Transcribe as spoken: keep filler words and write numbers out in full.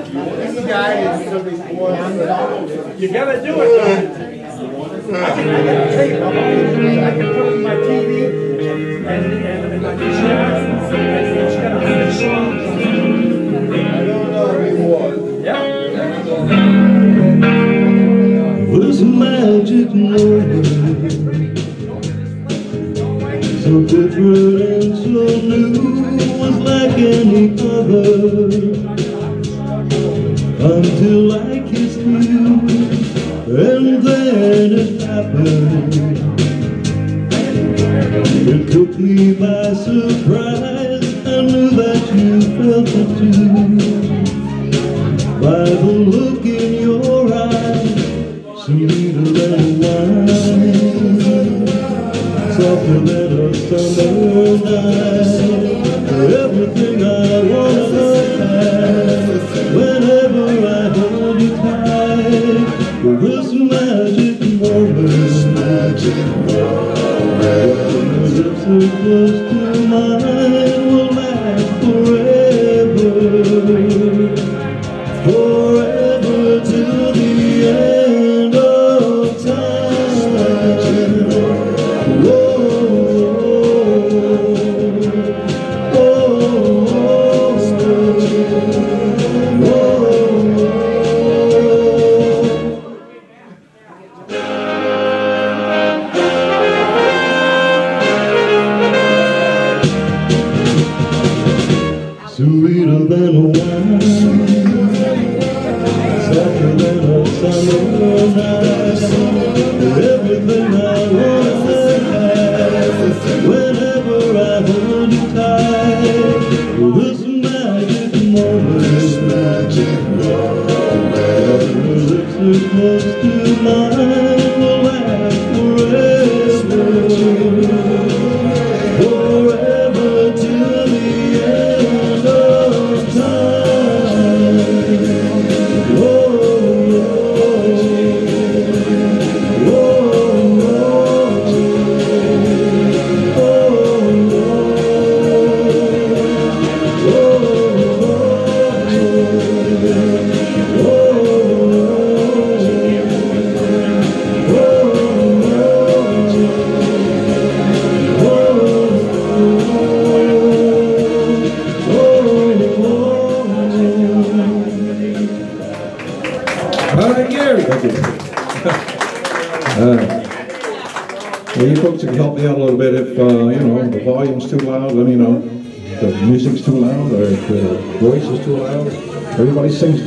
You gotta do it. I can, I can tape. I can put it in my T V and, and, and my chair. And it's got a hundred songs. I don't know anymore. Yeah. Was a magic moment, so different and so new, was like any other, until I kissed you, and then it happened. It took me by surprise, I knew that you felt it too, by the look in your eyes, sweeter than wine, softer than a summer night, everything I wanna have, whenever I hold you tight, this magic moment, this magic moment, your lips are close to mine, will last forever, forever till the end of time. Whoa, oh, oh, sweeter than a wine, softer than a summer night, everything I wanna have, whenever I hold you tight, this magic moment, this magic moment, your lips are close to mine, will last forever, forever till the end of time. Whoa, whoa, Well, you folks can help me out a little bit if, uh, you know, the volume's too loud, let me know. The music's too loud, or if the voice is too loud. Everybody sings